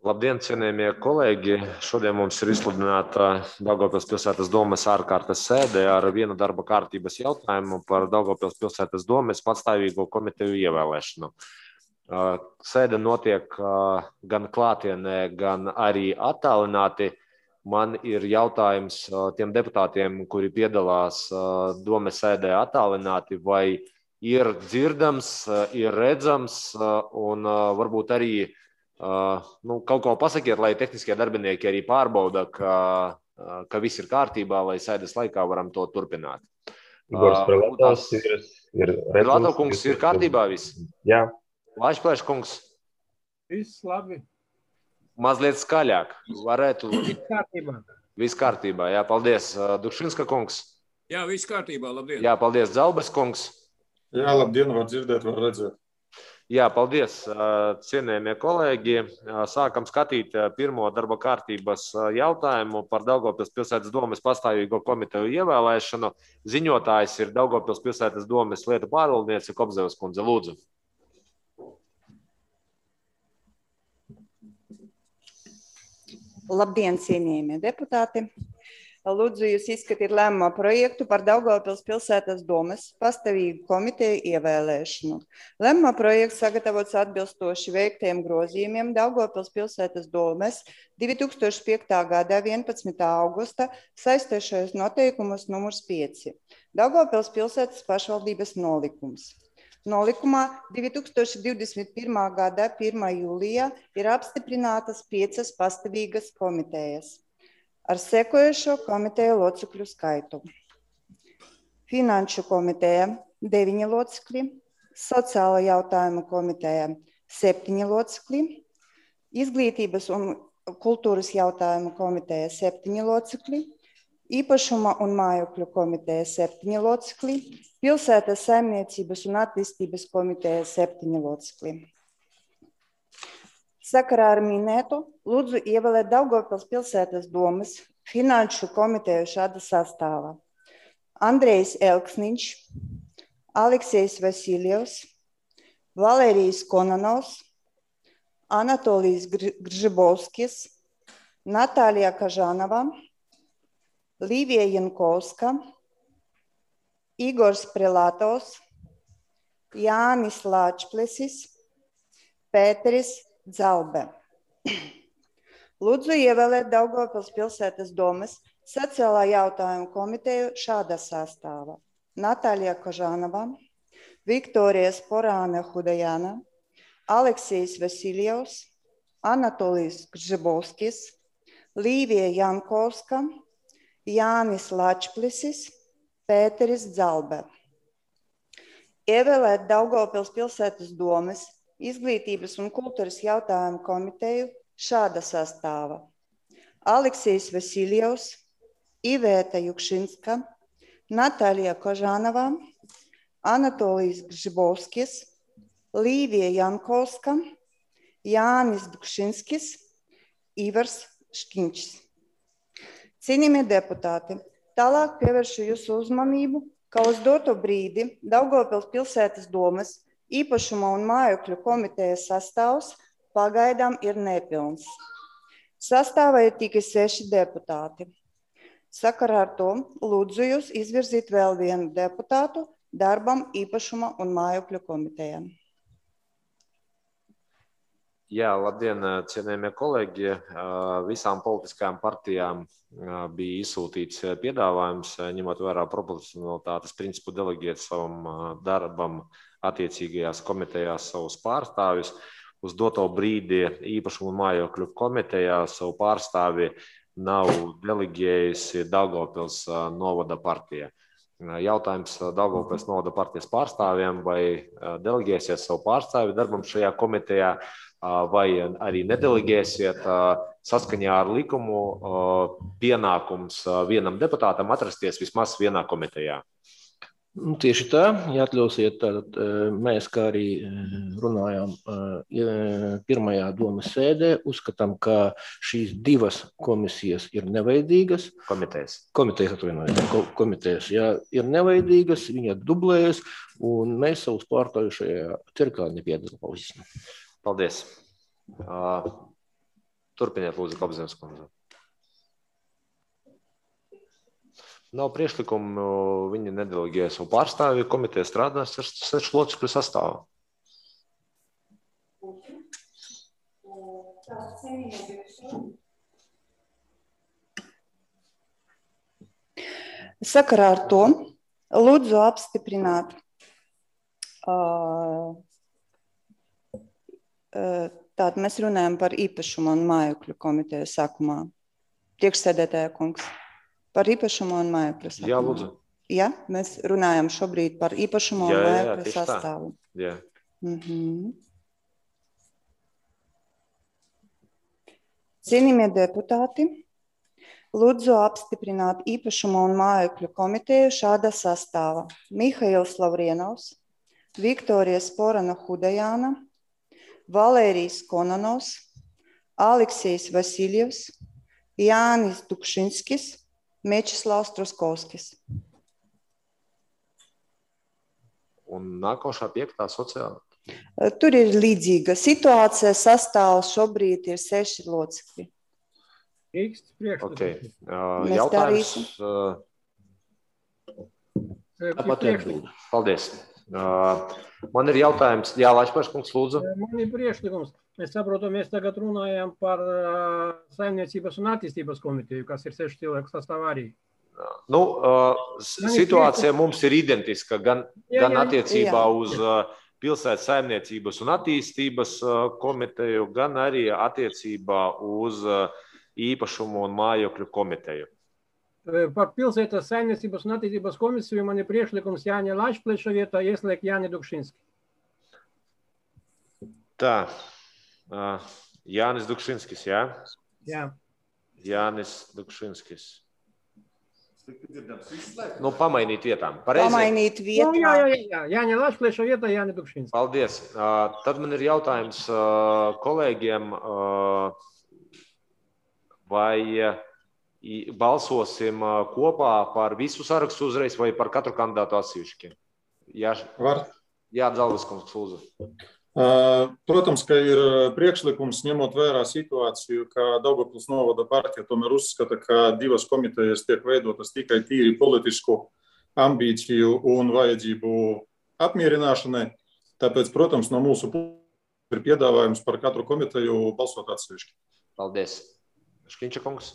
Labdien, cienījamie kolēģi! Šodien mums ir izsludināta Daugavpils pilsētas domes ārkārtas sēde ar vienu darba kārtības jautājumu par Daugavpils pilsētas domes patstāvīgo komiteju ievēlēšanu. Sēde notiek gan klātienē, gan arī attālināti. Man ir jautājums tiem deputātiem, kuri piedalās domes sēdē attālināti, vai ir dzirdams, ir redzams un varbūt arī kaut ko pasakiet, lai tehniskie darbinieki arī pārbauda, ka viss ir kārtībā, lai sēdes laikā varam to turpināt. Igors Prelatovs ir redzams. Prelatovkungs ir kārtībā viss? Jā. Laišplēš kungs? Viss labi. Mazliet skaļāk. Varētu... Viss kārtībā. Viss kārtībā, jā, paldies. Dukšinska kungs? Jā, viss kārtībā, labdien. Jā, paldies. Dzalbes kungs? Jā, labdien, var dzirdēt, var redzēt. Jā, paldies, cienējamie kolēģi. Sākam skatīt pirmo darba kārtības jautājumu par Daugavpils pilsētas domes pastāvīgo komiteju ievēlēšanu. Ziņotājs ir Daugavpils pilsētas domes lietu pārvaldniece Kobzevas kundze. Lūdzu. Labdien, cienījamie deputāti! Lūdzu jūs izskatīt lēmuma projektu par Daugavpils pilsētas domes pastāvīgu komiteju ievēlēšanu. Lēmuma projekts sagatavots atbilstoši veiktiem grozījumiem Daugavpils pilsētas domes 2005. gada 11. augusta saistošais noteikumus numurs 5. Daugavpils pilsētas pašvaldības nolikums. Nolikumā 2021. gada 1. jūlijā ir apstiprinātas 5 pastāvīgas komitejas ar sekojošo komiteju locekļu skaitu. Finanšu komiteja 9 locekļi, sociālo jautājumu komiteja 7 locekļi, izglītības un kultūras jautājumu komiteja 7 locekļi, īpašuma un mājokļu komiteja 7 locekļi, pilsētas saimniecības un attīstības komiteja 7 locekļi. Sakarā ar minēto lūdzu ievēlēt Daugavpils pilsētas domes finanšu komiteju šāda sastāvā. Andrejs Elksniņš, Aleksejs Vasiljevs, Valērijas Konanovs, Anatolijs Gržibovskis, Natālija Kažanova, Līvija Jankovska, Igors Prelatovs, Jānis Lāčplesis, Pēteris Dzalbe. Lūdzu ievēlēt Daugavpils pilsētas domes sociālā jautājuma komiteju šāda sastāvā. Natālija Kažanova, Viktorija Sporāne Hudajana, Aleksejs Vasiljevs, Anatolijs Gržibovskis, Līvija Jankovska, Jānis Lāčplesis, Pēteris Dzalbe. Ievēlēt Daugavpils pilsētas domes izglītības un kultūras jautājumu komiteju šāda sastāvā. Aleksejs Vasiljevs, Ivēta Jukšinska, Natālija Kažanova, Anatolijs Gržibovskis, Līvija Jankovska, Jānis Dukšinskis, Ivars Škiņčs. Cienījamie deputāti, tālāk pievēršu jūsu uzmanību, ka uz doto brīdi Daugavpils pilsētas domes īpašuma un mājokļu komitejas sastāvs pagaidām ir nepilns. Sastāvā ir tikai 6 deputāti. Sakarā ar to lūdzu jūs izvirzīt vēl vienu deputātu darbam īpašuma un mājokļu komitejām. Jā, labdien, cienējamie kolēģi. Visām politiskajām partijām bija izsūtīts piedāvājums, ņemot vērā proporcionalitātes principu deleģēt savam darbam attiecīgajās komitejās savus pārstāvjus. Uz doto brīdi īpašumu mājokļu komitejā savu pārstāvi nav deleģējusi Daugavpils novada partija. Jautājums Daugavpils novada partijas pārstāvjiem, vai deleģēsiet savu pārstāvi darbam šajā komitejā, vai arī nedeleģēsiet. Saskaņā ar likumu pienākums vienam deputātam atrasties vismaz vienā komitejā. Tieši tā, ja atļausiet, tad mēs, kā arī runājām pirmajā domas sēdē, uzskatām, ka šīs 2 komisijas ir nevajadzīgas. Komitejas, ja ir nevajadzīgas, viņa dublējas, un mēs savus pārstāvjus šajā cirklā nepiedalīsim. Paldies. Turpiniet, lūdzu, Kopzemes kundze. Nav priekšlikumu, viņi nedeleģēja savu pārstāvi, komiteja strādās 6 locekļu sastāvā. Sakarā ar to lūdzu apstiprināt tātad mēs runājam par īpašumu un mājokļu komiteju sākumā. Priekšsēdētāja kungs, par īpašumu un mājokļu sākumā. Jā, lūdzu. Ja, mēs runājam šobrīd par īpašumu un mājokļu sastāvu. Jā. Cienījamie deputāti, lūdzu apstiprināt īpašumu un mājokļu komiteju šāda sastāva. Mihails Lavrienovs, Viktorija Sporana Hudajāna, Valērijas Kononovs, Aleksejs Vasiljevs, Jānis Dukšinskis, Mečislavs Truskovskis. Un nākošā 5. sociāla. Tur ir līdzīga situācija, sastāvs šobrīd ir 6 locekļi. Īksts priekšlikums. Okay. Jautājums. Paldies. Man ir jautājums. Jā, Laišpērs kungs, lūdzu. Man ir priekšlikums. Mēs saprotam, mēs tagad runājam par Saimniecības un attīstības komiteju, kas ir 6 cilvēku sastāvā arī. Nu, situācija mums ir identiska gan attiecībā uz pilsētas saimniecības un attīstības komiteju, gan arī attiecībā uz īpašumu un mājokļu komiteju. Par pilsētas saimniecības un attīstības komisiju man ir priekšlikums Jāņa Lašpleša vietā ieslēgt Jāni Dukšinski. Tā, Jānis Dukšinskis, jā? Jā. Jānis Dukšinskis. Nu, pamainīt vietām. Pareizi? Pamainīt vietām. Jā. Jāņa Lašpleša vietā Jāni Dukšinski. Paldies. Tad man ir jautājums kolēģiem, vai balsosim kopā par visu sarakstu uzreiz vai par katru kandidātu atsevišķi? Var. Jā, Dzalvis kungs, lūdzu. Protams, ka ir priekšlikums, ņemot vērā situāciju, ka Daugavpils novada partija tomēr uzskata, ka 2 komitejas tiek veidotas tikai tīri politisku ambīciju un vajadzību apmierināšanai. Tāpēc, protams, no mūsu puses ir piedāvājums par katru komiteju balsot atsevišķi. Paldies. Škiņča kungs.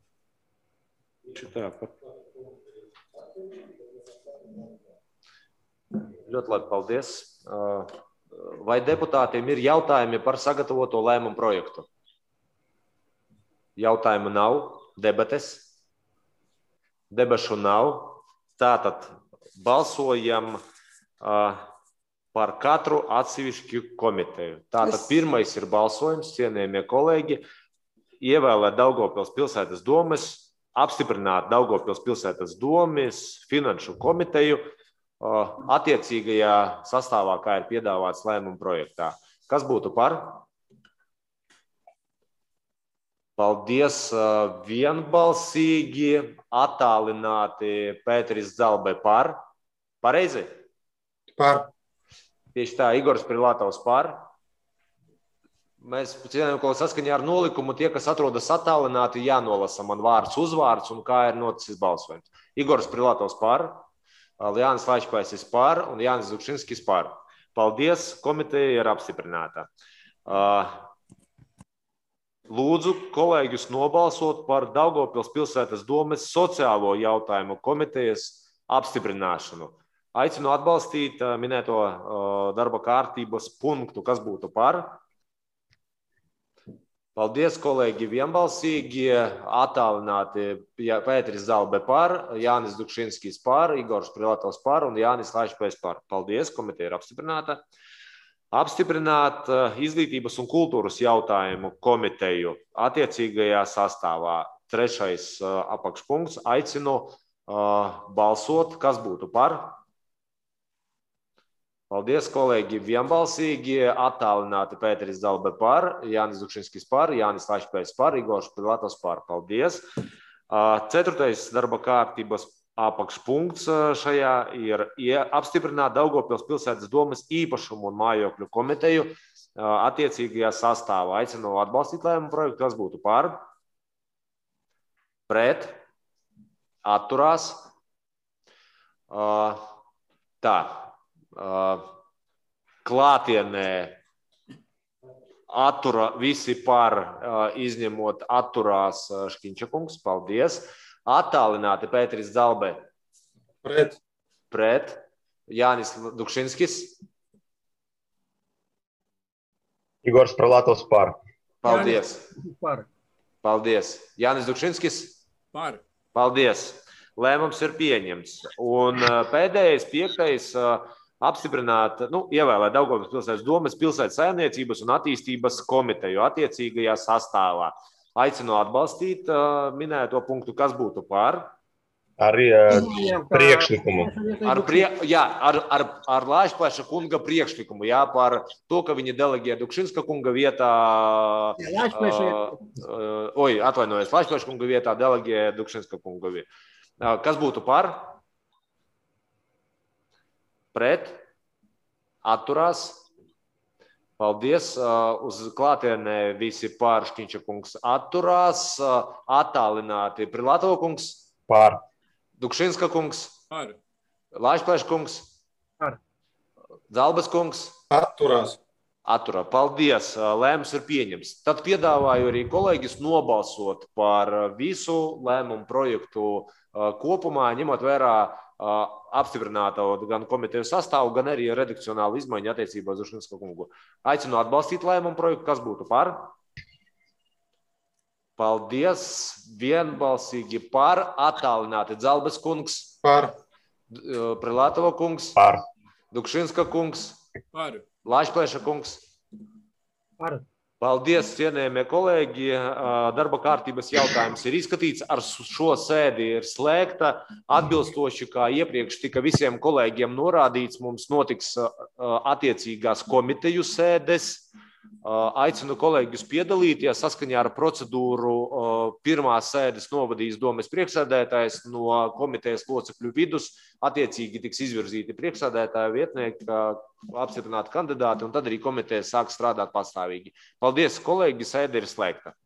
Ļoti labi, paldies. Vai deputātiem ir jautājumi par sagatavoto lēmumu projektu? Jautājumu nav, debates? Debašu nav. Tātad balsojam par katru atsevišķu komiteju. Tātad pirmais ir balsojums, cienījamie kolēģi, ievēlēt Daugavpils pilsētas domes, apstiprināt Daugavpils pilsētas domes finanšu komiteju attiecīgajā sastāvā, kā ir piedāvāts lēmuma projektā. Kas būtu par? Paldies, vienbalsīgi, attālināti Pēteris Zalbe par. Pareizi? Par. Tieši tā, Igors Prilatovs par. Mēs cienējam, ka saskaņā ar nolikumu tie, kas atrodas attālināti, jānolasa man vārds, uzvārds un kā ir noticis balsojums. Igors Prilatovs par. Jānis Laišpēsis par un Jānis Dukšinskis par. Paldies, komiteja ir apstiprināta. Lūdzu kolēģus nobalsot par Daugavpils pilsētas domes sociālo jautājumu komitejas apstiprināšanu. Aicinu atbalstīt minēto darba kārtības punktu, kas būtu par. Paldies, kolēģi, vienbalsīgi, attālināti Pēteris Zalbe par, Jānis Dukšinskis par, Igors Prilatovs par un Jānis Laišpēs par. Paldies, komiteja ir apstiprināta. Apstiprināt izglītības un kultūras jautājumu komiteju attiecīgajā sastāvā. 3. apakšpunkts. Aicinu balsot, kas būtu par. Paldies, kolēģi, vienbalsīgi, attālināti Pēteris Zalbe par, Jānis Dukšinskis par, Jānis Laišpēs par, Igors Prilatovs par. Paldies. 4. darba kārtības apakšpunkts šajā ir apstiprināt Daugavpils pilsētas domes īpašumu un mājokļu komiteju attiecīgajā sastāvā. Aicinu atbalstīt lēmumu projektu, kas būtu par, pret, atturās. Tā, klātienē visi par, izņemot atturās Škiņča kungs, paldies. Attālināti Pēteris Zalbe. Pret. Pret. Jānis Dukšinskis. Igors Pralatov par. Paldies. Par. Paldies. Jānis Dukšinskis. Par. Paldies. Lēmums ir pieņemts. Un pēdējais, 5. apstiprināt, ievēlēt Daugavpils pilsētas domes pilsētas saimniecības un attīstības komiteju attiecīgajā sastāvā. Aicinu atbalstīt minēto punktu, kas būtu par. Ar priekšlikumu. Ar Laišplēša kunga priekšlikumu, jā, par to, ka viņi deleģē Dukšinska kunga vietā. Atvainojos, Laišplēša kunga vietā deleģē Dukšinska kunga vietā. Kas būtu par? Pret? Atturās? Paldies. Uz klātienē visi par, Škiņča kungs atturās. Attālināti Prilatova kungs? Par. Dukšinska kungs? Par. Laišplēša kungs? Par. Zalbes kungs? Atturās. Atturā. Paldies. Lēmums ir pieņems. Tad piedāvāju arī kolēģis nobalsot par visu lēmumu projektu kopumā, ņemot vērā apstiprināto gan komiteju sastāvu, gan arī redakcionālu izmaiņu attiecībā uz Dukšinska kungu. Aicinu atbalstīt lēmumu projektu. Kas būtu par? Paldies. Vienbalsīgi par. Attālināti Zalbes kungs. Par. Prilatova kungs. Par. Dukšinska kungs. Par. Laišplēša kungs. Par. Paldies, cienējamie kolēģi. Darba kārtības jautājums ir izskatīts. Ar šo sēdi ir slēgta. Atbilstoši, kā iepriekš tika visiem kolēģiem norādīts, mums notiks attiecīgās komiteju sēdes. Aicinu kolēģus piedalīties saskaņā ar procedūru. Pirmās sēdes novadīs domes priekšsēdētājs, no komitejas locekļu vidus attiecīgi tiks izvirzīti priekšsēdētāja vietnieki, apstiprināti kandidāti, un tad arī komiteja sāk strādāt pastāvīgi. Paldies, kolēģi, sēde ir slēgta.